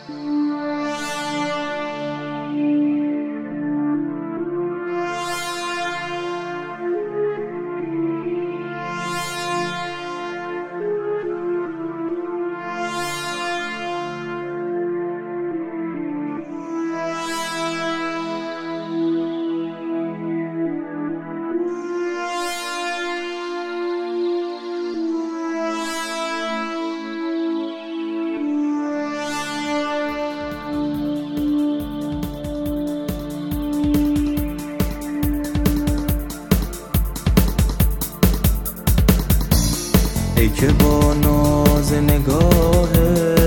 ای که با ناز نگاهت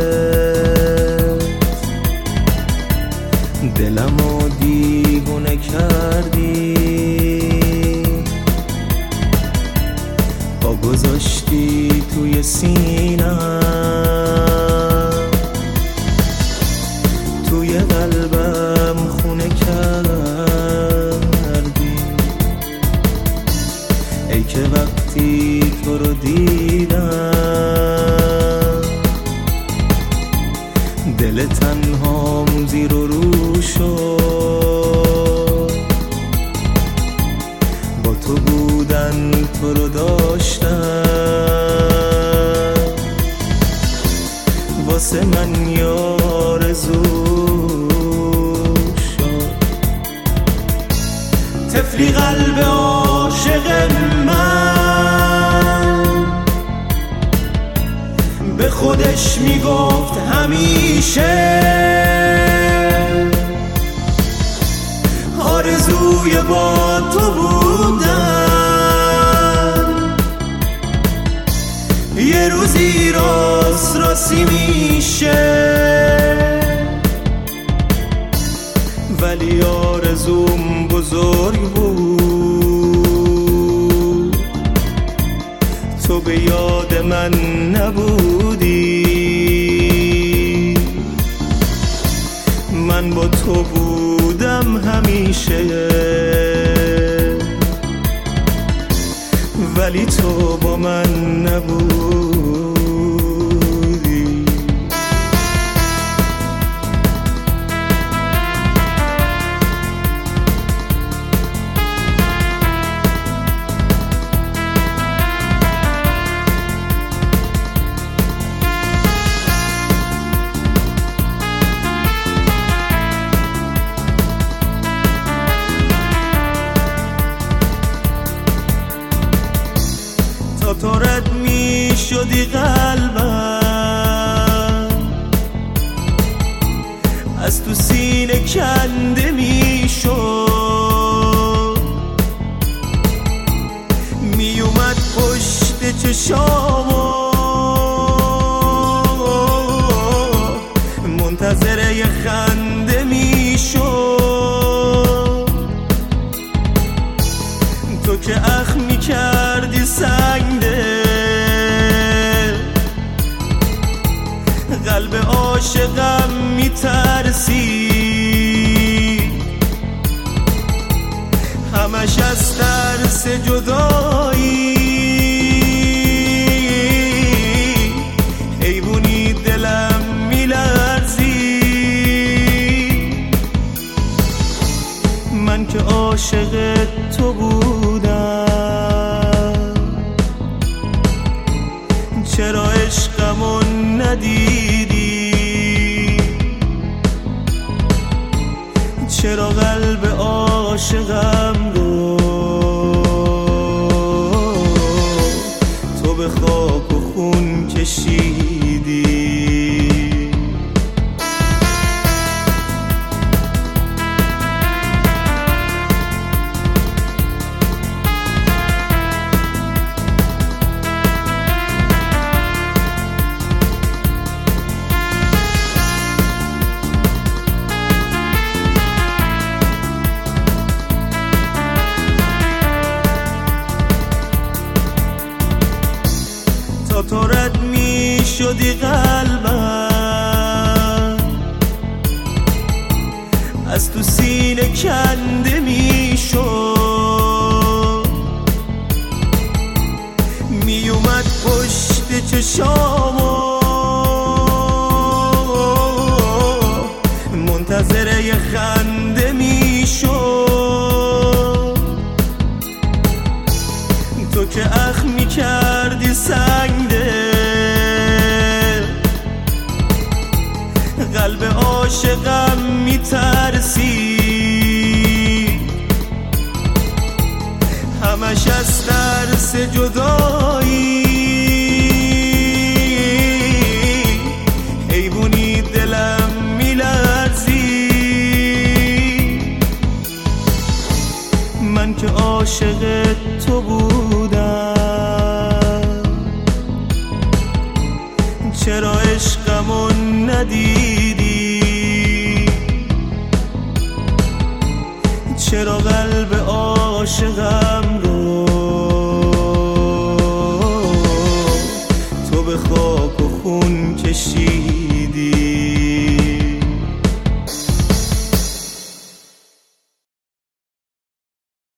دلمو دیوونه کردی، پا گذاشتی توی سینم، توی قلبم خونه کردی. ای که وقتی تو رو دیدم دل تنهام زیر و رو شد، با تو بودن تو رو داشتم، واسه من یارزو شد. طفلی قلب عاشق من به خودش میگفت همیشه آرزوی با تو بودن یه روزی راستی میشه، ولی آرزوم بزرگ بود، تو به یاد من نبودی، من با تو بودم همیشه، ولی تو با من نبودی. تا تو رد می شدی قلبم از تو سینه کنده می شد، می اومد پشت چشامو منتظر یه خنده می شد، تو که اخ می کردی سنگه قلب عاشقم می ترسی، همش از ترس جدایی حیوانی دلم می لرزی، من که عاشق تو بودم چرا عشقمو ندیدی، چرا قلب عاشقم رو تو به خاک و خون کشیدی. تا تو رد می شدی قلبم از تو سینه کنده می شد، می اومد پشت چشامو عاشقم میترسی، همش از ترس جدایی، حیوانی دلم میلرزی. من که عاشق تو بودم، چرا عشقمو ندیدی؟ چرا قلب عاشقم